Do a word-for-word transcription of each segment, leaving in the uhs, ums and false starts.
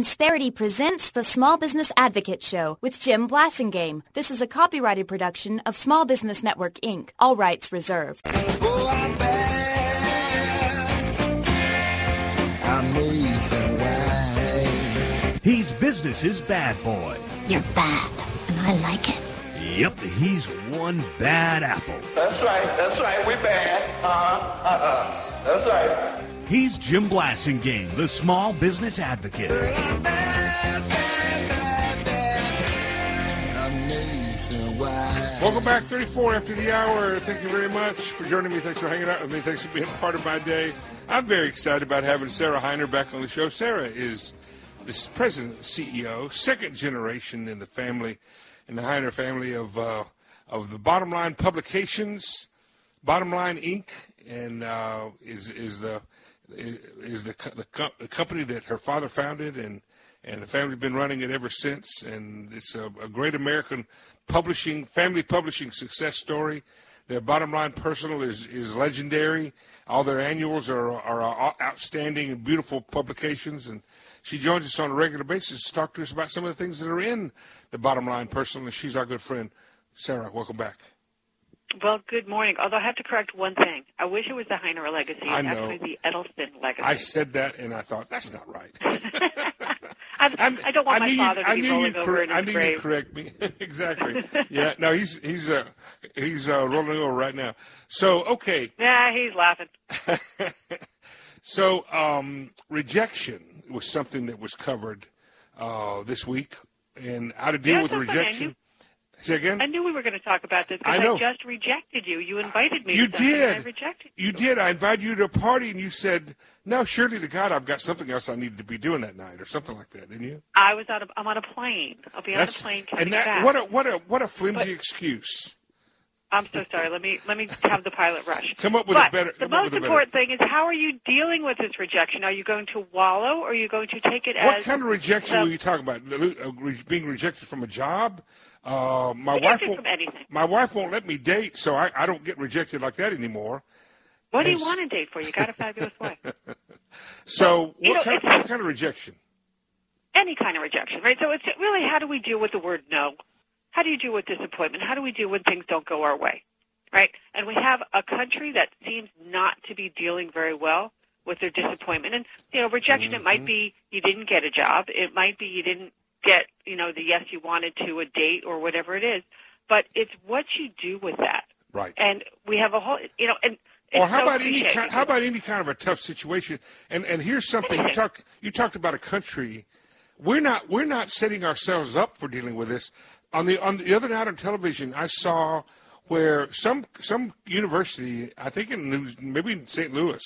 Insperity presents the Small Business Advocate Show with Jim Blasingame. This is a copyrighted production of Small Business Network, Incorporated. All rights reserved. Oh, I'm bad. Amazing why. He's business's bad boy. You're bad, and I like it. Yep, he's one bad apple. That's right, that's right, we bad. Uh-huh, uh-uh, that's right. He's Jim Blasingame, the Small Business Advocate. Bad, bad, bad, bad. Amazing why. Welcome back, thirty-four after the hour. Thank you very much for joining me. Thanks for hanging out with me. Thanks for being part of my day. I'm very excited about having Sarah Hiner back on the show. Sarah is the president and C E O, second generation in the family, in the Hiner family of uh, of the Bottom Line Publications, Bottom Line Incorporated, and uh, is is the is the, the the company that her father founded, and and the family's been running it ever since. And it's a, a great American publishing, family publishing success story. Their Bottom Line Personal is, is legendary. All their annuals are, are outstanding and beautiful publications. And she joins us on a regular basis to talk to us about some of the things that are in the Bottom Line Personal. And she's our good friend. Sarah, welcome back. Well, good morning. Although I have to correct one thing. I wish it was the Heiner legacy. It's I know. actually the Edelson legacy. I said that, and I thought, that's not right. I, I don't want I my father you, to be rolling over correct, in his I knew grave. you'd correct me. Exactly. Yeah, no, he's he's uh, he's uh, rolling over right now. So, okay. Yeah, he's laughing. So, um, rejection was something that was covered uh, this week, and how to deal Yeah, with so funny. rejection. I knew, Say again? I knew we were going to talk about this because I know. I just rejected you. You invited me You to something, did. and I rejected you. You did. I invited you to a party, and you said, no, surely to God, I've got something else I need to be doing that night, or something like that, didn't you? I was on a, I'm on a plane. I'll be That's, on a plane coming and that, back. What a, what a, what a flimsy But- excuse. I'm so sorry. Let me let me have the pilot rush. Come up with but a better. The come up most with a better- important thing is how are you dealing with this rejection? Are you going to wallow, or are you going to take it What as kind of rejection the, were you talking about? Uh, re- Being rejected from a job? Uh, my wife Rejected won't. from anything. My wife won't let me date, so I, I don't get rejected like that anymore. What do And you s- want to date for? You got a fabulous wife. So you what know, kind of it's- what kind of rejection? Any kind of rejection, right? So it's really how do we deal with the word no? How do you deal with disappointment? How do we deal when things don't go our way, right? And we have a country that seems not to be dealing very well with their disappointment. And, you know, rejection, Mm-hmm. it might be you didn't get a job. It might be you didn't get, you know, the yes you wanted to a date or whatever it is. But it's what you do with that. Right. And we have a whole, you know, and Or it's how so about any cliche kind, how because- about any kind of a tough situation? And and here's something you Anything. talk you talked about a country. We're not we're not setting ourselves up for dealing with this. On the on the other night on television, I saw where some some university, I think in New, maybe in Saint Louis,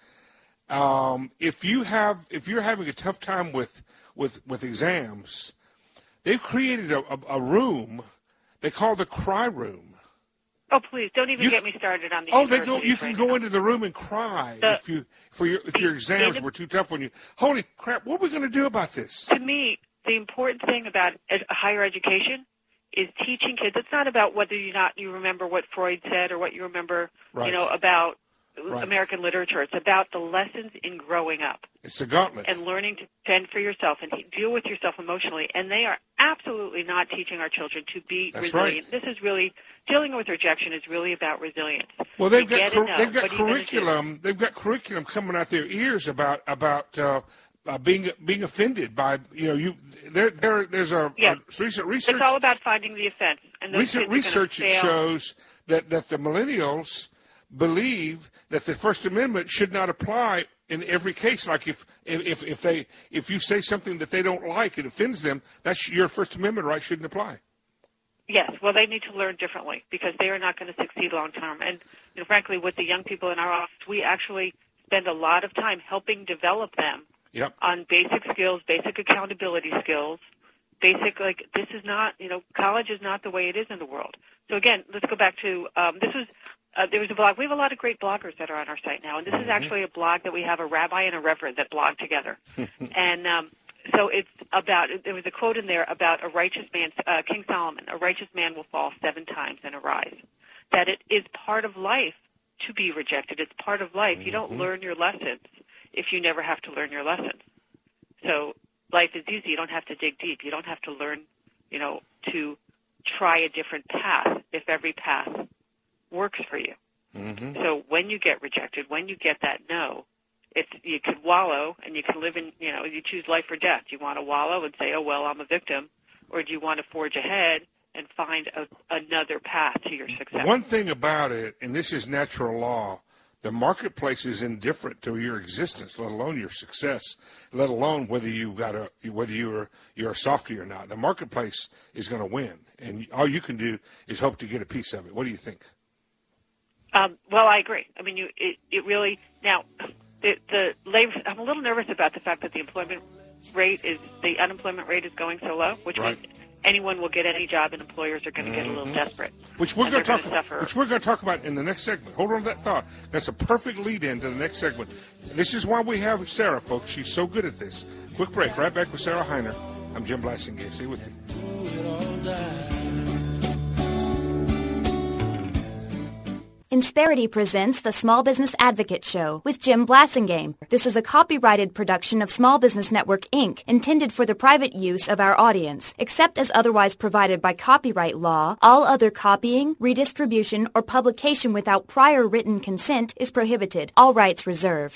um, if you have if you're having a tough time with with, with exams, they've created a, a, a room they call the cry room. Oh, please, don't even You- get me started on the Oh, they go. universities You can right go now. into the room and cry The- if you for your if your exams the- were too tough on you. Holy crap! What are we going to do about this? To me, the important thing about ed- higher education is teaching kids. It's not about whether you not you remember what Freud said or what you remember, Right. you know, about Right. American literature. It's about the lessons in growing up It's a gauntlet. and learning to fend for yourself and deal with yourself emotionally. And they are absolutely not teaching our children to be That's resilient. This is really dealing with rejection is really about resilience. Well, they've You got get cur- a no. they've got What are you gonna do? curriculum. They've got curriculum coming out their ears about about uh, uh, being being offended by you know you. There there there's a, Yes. a recent research. It's all about finding the offense. And those recent kids are research gonna fail. shows that that the millennials believe that the First Amendment should not apply in every case. Like if if if they if you say something that they don't like, it offends them. That's your First Amendment right shouldn't apply. Yes, well, they need to learn differently because they are not going to succeed long term. And you know, frankly, with the young people in our office, we actually spend a lot of time helping develop them Yep. on basic skills, basic accountability skills, basic like this is not you know college is not the way it is in the world. So again, let's go back to um, this was. Uh, there was a blog. We have a lot of great bloggers that are on our site now, and this is actually a blog that we have a rabbi and a reverend that blog together. and um, so it's about, there was a quote in there about a righteous man, uh, King Solomon, a righteous man will fall seven times and arise. That it is part of life to be rejected. It's part of life. You don't learn your lessons if you never have to learn your lessons. So life is easy. You don't have to dig deep. You don't have to learn, you know, to try a different path if every path works for you. Mm-hmm. So when you get rejected, when you get that no, it's, you could wallow and you can live in, you know, you choose life or death. Do you want to wallow and say, oh, well, I'm a victim, or do you want to forge ahead and find a, another path to your success? One thing about it, and this is natural law, the marketplace is indifferent to your existence, let alone your success, let alone whether you got a whether you're you're a softie or not. The marketplace is going to win, and all you can do is hope to get a piece of it. What do you think? Um, well, I agree. I mean, you it, it really now the the labor. I'm a little nervous about the fact that the employment rate is the unemployment rate is going so low, which Right. means anyone will get any job, and employers are going to get a little desperate. Which we're And going to they're talk gonna suffer. which we're going to talk about in the next segment. Hold on to that thought. That's a perfect lead in to the next segment. This is why we have Sarah, folks. She's so good at this. Quick break. Right back with Sarah Heiner. I'm Jim Blasingame. Stay with me. Insperity presents the Small Business Advocate Show with Jim Blasingame. This is a copyrighted production of Small Business Network, Incorporated, intended for the private use of our audience. Except as otherwise provided by copyright law, all other copying, redistribution, or publication without prior written consent is prohibited. All rights reserved.